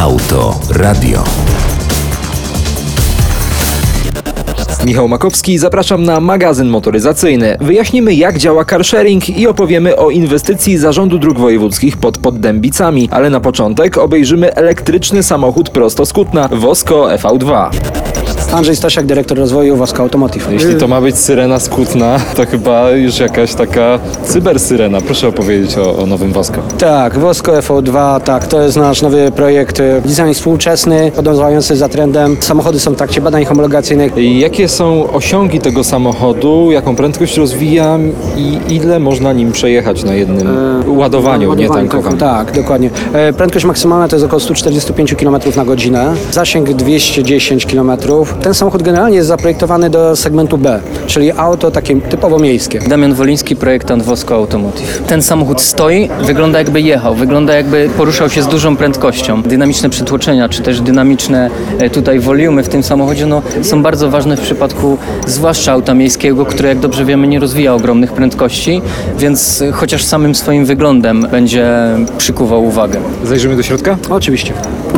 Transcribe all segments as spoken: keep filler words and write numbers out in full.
Autoradio. Michał Makowski, zapraszam na magazyn motoryzacyjny. Wyjaśnimy, jak działa carsharing i opowiemy o inwestycji Zarządu Dróg Wojewódzkich pod Poddębicami. Ale na początek obejrzymy elektryczny samochód prosto z Kutna Wosko F V dwa. Andrzej Stasiak, dyrektor rozwoju Wosko Automotive. Jeśli to ma być syrena z Kutna, to chyba już jakaś taka cybersyrena. Proszę opowiedzieć o, o nowym Wosko. Tak, Wosko F V dwa, tak, to jest nasz nowy projekt. Design współczesny, podążający za trendem. Samochody są w trakcie badań homologacyjnych. I jakie są osiągi tego samochodu, jaką prędkość rozwija i ile można nim przejechać na jednym e, ładowaniu, ładowaniu nietankowym? Tak, tak, dokładnie. E, prędkość maksymalna to jest około sto czterdzieści pięć kilometrów na godzinę. Zasięg dwieście dziesięć kilometrów. Ten samochód generalnie jest zaprojektowany do segmentu B, czyli auto takie typowo miejskie. Damian Woliński, projektant Wosko Automotive. Ten samochód stoi, wygląda jakby jechał, wygląda jakby poruszał się z dużą prędkością. Dynamiczne przytłoczenia, czy też dynamiczne tutaj volumy w tym samochodzie no, są bardzo ważne w przypadku zwłaszcza auta miejskiego, które jak dobrze wiemy nie rozwija ogromnych prędkości, więc chociaż samym swoim wyglądem będzie przykuwał uwagę. Zajrzymy do środka? Oczywiście.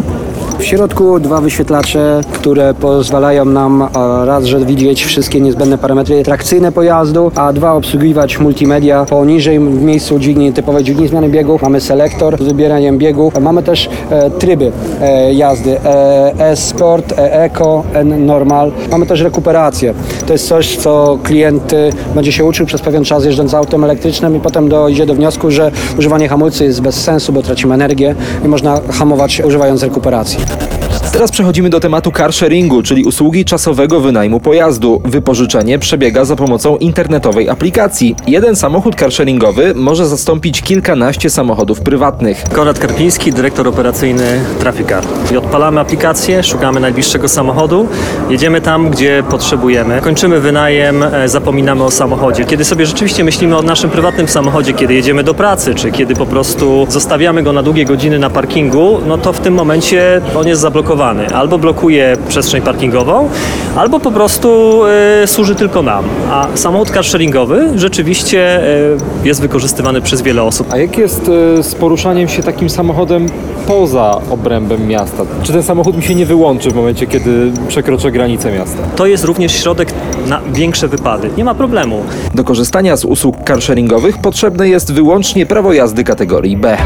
W środku dwa wyświetlacze, które pozwalają nam raz, że widzieć wszystkie niezbędne parametry trakcyjne pojazdu, a dwa obsługiwać multimedia. Poniżej w miejscu dźwigni, typowej dźwigni zmiany biegów mamy selektor z wybieraniem biegów. Mamy też e, tryby e, jazdy e, E-Sport, E-Eco, N-Normal. Mamy też rekuperację. To jest coś, co klient e, będzie się uczył przez pewien czas jeżdżąc autem elektrycznym i potem dojdzie do wniosku, że używanie hamulcy jest bez sensu, bo tracimy energię i można hamować używając rekuperacji. Teraz przechodzimy do tematu carsharingu, czyli usługi czasowego wynajmu pojazdu. Wypożyczenie przebiega za pomocą internetowej aplikacji. Jeden samochód carsharingowy może zastąpić kilkanaście samochodów prywatnych. Konrad Karpiński, dyrektor operacyjny Trafficar. I odpalamy aplikację, szukamy najbliższego samochodu, jedziemy tam, gdzie potrzebujemy, kończymy wynajem, zapominamy o samochodzie. Kiedy sobie rzeczywiście myślimy o naszym prywatnym samochodzie, kiedy jedziemy do pracy, czy kiedy po prostu zostawiamy go na długie godziny na parkingu, no to w tym momencie on jest zablokowany. Albo blokuje przestrzeń parkingową, albo po prostu y, służy tylko nam. A samochód carsharingowy rzeczywiście y, jest wykorzystywany przez wiele osób. A jak jest y, z poruszaniem się takim samochodem poza obrębem miasta? Czy ten samochód mi się nie wyłączy w momencie, kiedy przekroczę granicę miasta? To jest również środek na większe wypady. Nie ma problemu. Do korzystania z usług carsharingowych potrzebne jest wyłącznie prawo jazdy kategorii B.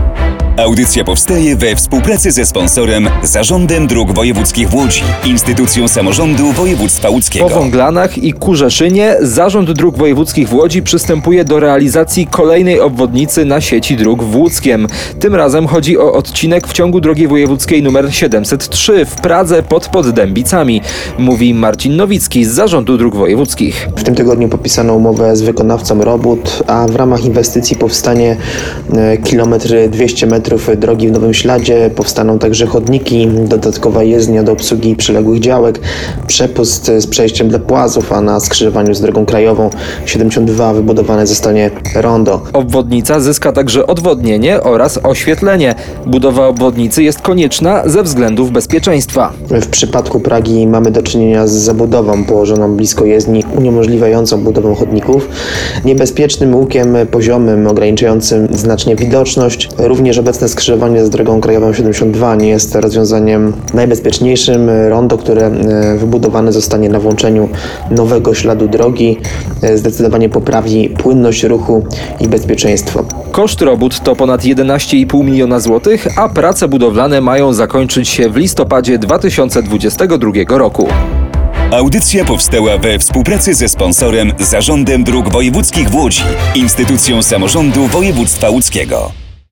Audycja powstaje we współpracy ze sponsorem Zarządem Dróg Wojewódzkich w Łodzi, instytucją samorządu województwa łódzkiego. Po Wąglanach i Kurzeszynie Zarząd Dróg Wojewódzkich w Łodzi przystępuje do realizacji kolejnej obwodnicy na sieci dróg w Łódzkiem. Tym razem chodzi o odcinek w ciągu drogi wojewódzkiej nr siedemset trzy w Pradze pod Poddębicami, mówi Marcin Nowicki z Zarządu Dróg Wojewódzkich. W tym tygodniu podpisano umowę z wykonawcą robót, a w ramach inwestycji powstanie kilometr dwieście metrów drogi w Nowym Śladzie, powstaną także chodniki, dodatkowa jezdnia do obsługi przyległych działek, przepust z przejściem dla płazów, a na skrzyżowaniu z drogą krajową siedemdziesiąt dwa wybudowane zostanie rondo. Obwodnica zyska także odwodnienie oraz oświetlenie. Budowa obwodnicy jest konieczna ze względów bezpieczeństwa. W przypadku Pragi mamy do czynienia z zabudową położoną blisko jezdni, uniemożliwiającą budowę chodników, niebezpiecznym łukiem poziomym, ograniczającym znacznie widoczność. Również obecnie skrzyżowanie z drogą krajową siedemdziesiąt dwa nie jest rozwiązaniem najbezpieczniejszym. Rondo, które wybudowane zostanie na włączeniu nowego śladu drogi, zdecydowanie poprawi płynność ruchu i bezpieczeństwo. Koszt robót to ponad jedenaście i pół miliona złotych, a prace budowlane mają zakończyć się w listopadzie dwa tysiące dwudziestego drugiego roku. Audycja powstała we współpracy ze sponsorem Zarządem Dróg Wojewódzkich w Łodzi, instytucją samorządu województwa łódzkiego.